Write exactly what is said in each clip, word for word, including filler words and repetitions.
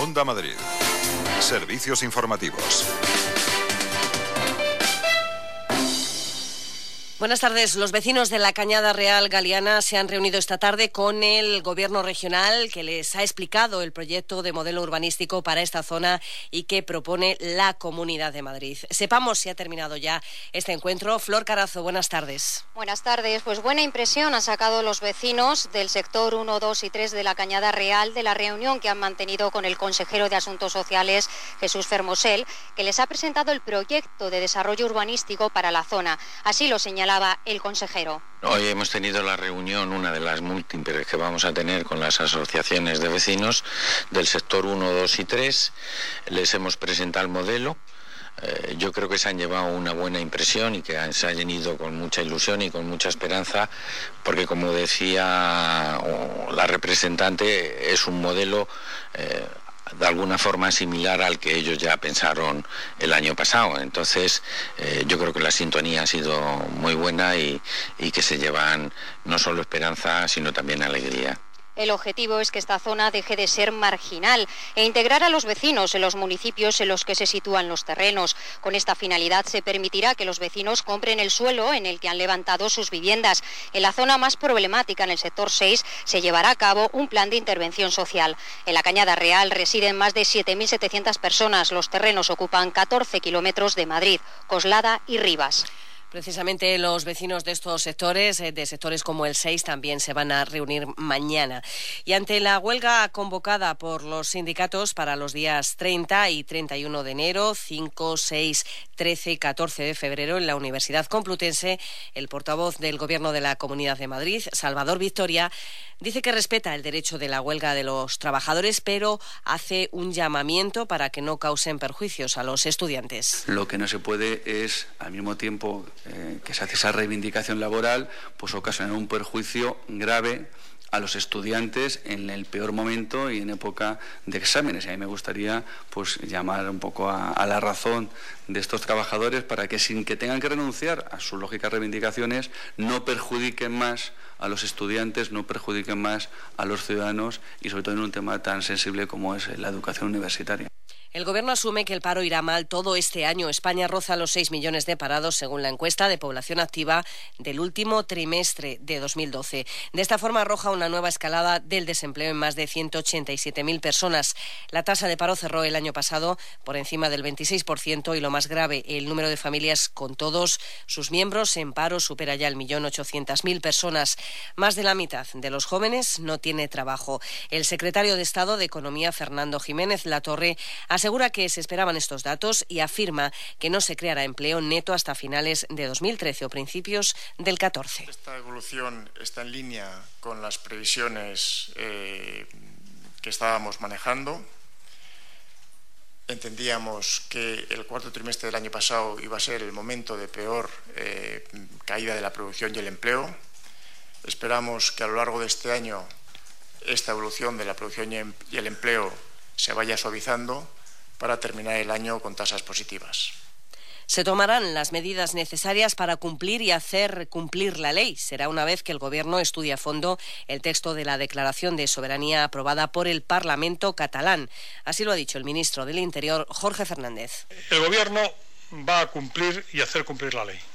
Onda Madrid. Servicios informativos. Buenas tardes. Los vecinos de la Cañada Real Galiana se han reunido esta tarde con el Gobierno regional, que les ha explicado el proyecto de modelo urbanístico para esta zona y que propone la Comunidad de Madrid. Sepamos si ha terminado ya este encuentro. Flor Carazo, buenas tardes. Buenas tardes. Pues buena impresión han sacado los vecinos del sector uno, dos y tres de la Cañada Real de la reunión que han mantenido con el consejero de Asuntos Sociales, Jesús Fermosel, que les ha presentado el proyecto de desarrollo urbanístico para la zona. Así lo señalaba el consejero. Hoy hemos tenido la reunión, una de las múltiples que vamos a tener con las asociaciones de vecinos del sector uno, dos y tres. Les hemos presentado el modelo. Eh, yo creo que se han llevado una buena impresión y que han, se han ido con mucha ilusión y con mucha esperanza, porque como decía oh, la representante, es un modelo eh, de alguna forma similar al que ellos ya pensaron el año pasado. Entonces eh, yo creo que la sintonía ha sido muy buena y, y que se llevan no solo esperanza sino también alegría. El objetivo es que esta zona deje de ser marginal e integrar a los vecinos en los municipios en los que se sitúan los terrenos. Con esta finalidad se permitirá que los vecinos compren el suelo en el que han levantado sus viviendas. En la zona más problemática, en el sector seis, se llevará a cabo un plan de intervención social. En la Cañada Real residen más de siete mil setecientas personas. Los terrenos ocupan catorce kilómetros de Madrid, Coslada y Rivas. Precisamente los vecinos de estos sectores, de sectores como el seis, también se van a reunir mañana. Y ante la huelga convocada por los sindicatos para los días treinta y treinta y uno de enero, cinco, seis, trece y catorce de febrero en la Universidad Complutense, el portavoz del Gobierno de la Comunidad de Madrid, Salvador Victoria, dice que respeta el derecho de la huelga de los trabajadores, pero hace un llamamiento para que no causen perjuicios a los estudiantes. Lo que no se puede es, al mismo tiempo eh, que se hace esa reivindicación laboral, pues ocasionar un perjuicio grave a los estudiantes en el peor momento y en época de exámenes. Y a mí me gustaría pues llamar un poco a, a la razón de estos trabajadores para que, sin que tengan que renunciar a sus lógicas reivindicaciones, no perjudiquen más a los estudiantes, no perjudiquen más a los ciudadanos y sobre todo en un tema tan sensible como es la educación universitaria. El Gobierno asume que el paro irá mal todo este año. España roza los seis millones de parados, según la encuesta de población activa del último trimestre de dos mil doce. De esta forma arroja una nueva escalada del desempleo en más de ciento ochenta y siete mil personas. La tasa de paro cerró el año pasado por encima del veintiséis por ciento y, lo más grave, el número de familias con todos sus miembros en paro supera ya el millón ochocientas mil personas. Más de la mitad de los jóvenes no tiene trabajo. El secretario de Estado de Economía, Fernando Jiménez Latorre, asegura que se esperaban estos datos y afirma que no se creará empleo neto hasta finales de dos mil trece o principios del catorce. Esta evolución está en línea con las previsiones eh, que estábamos manejando. Entendíamos que el cuarto trimestre del año pasado iba a ser el momento de peor eh, caída de la producción y el empleo. Esperamos que a lo largo de este año esta evolución de la producción y el empleo se vaya suavizando para terminar el año con tasas positivas. Se tomarán las medidas necesarias para cumplir y hacer cumplir la ley. Será una vez que el Gobierno estudie a fondo el texto de la Declaración de Soberanía aprobada por el Parlamento catalán. Así lo ha dicho el ministro del Interior, Jorge Fernández. El Gobierno va a cumplir y hacer cumplir la ley.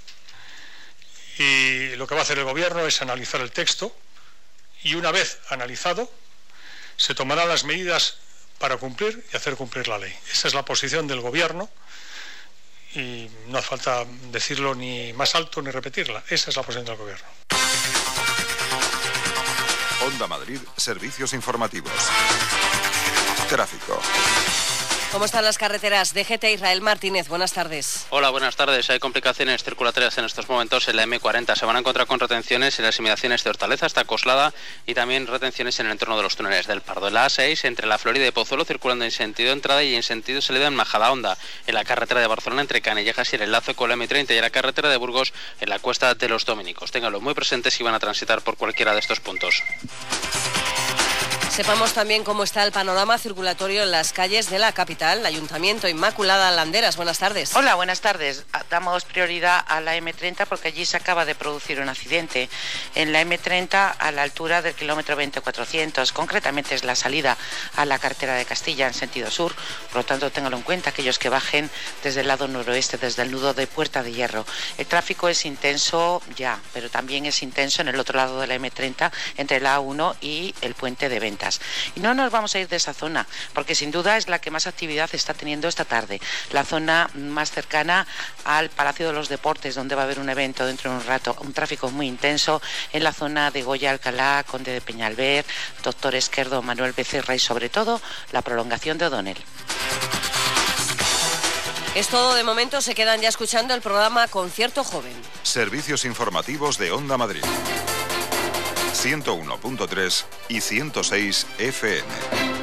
Y lo que va a hacer el Gobierno es analizar el texto y, una vez analizado, se tomarán las medidas para cumplir y hacer cumplir la ley. Esa es la posición del Gobierno y no hace falta decirlo ni más alto ni repetirla. Esa es la posición del Gobierno. Onda Madrid, servicios informativos. Tráfico. ¿Cómo están las carreteras? D G T, Israel Martínez, buenas tardes. Hola, buenas tardes. Hay complicaciones circulatorias en estos momentos en la eme cuarenta. Se van a encontrar con retenciones en las inmediaciones de Hortaleza hasta Coslada y también retenciones en el entorno de los túneles del Pardo. En la A seis, entre la Florida y Pozuelo, circulando en sentido entrada y en sentido salida en Majadahonda. En la carretera de Barcelona, entre Canillejas y el enlace con la eme treinta, y en la carretera de Burgos, en la Cuesta de los Dominicos. Ténganlo muy presente si van a transitar por cualquiera de estos puntos. Sepamos también cómo está el panorama circulatorio en las calles de la capital. Ayuntamiento, Inmaculada Landeras, buenas tardes. Hola, buenas tardes. Damos prioridad a la eme treinta porque allí se acaba de producir un accidente. En la eme treinta, a la altura del kilómetro veinte cuatrocientos, concretamente es la salida a la carretera de Castilla en sentido sur. Por lo tanto, ténganlo en cuenta aquellos que bajen desde el lado noroeste, desde el nudo de Puerta de Hierro. El tráfico es intenso ya, pero también es intenso en el otro lado de la eme treinta, entre la A uno y el puente de Ventas. Y no nos vamos a ir de esa zona, porque sin duda es la que más actividad está teniendo esta tarde. La zona más cercana al Palacio de los Deportes, donde va a haber un evento dentro de un rato, un tráfico muy intenso en la zona de Goya Alcalá, Conde de Peñalver, Doctor Esquerdo, Manuel Becerra y sobre todo la prolongación de O'Donnell. Es todo de momento, se quedan ya escuchando el programa Concierto Joven. Servicios informativos de Onda Madrid. ciento uno punto tres y ciento seis efe eme.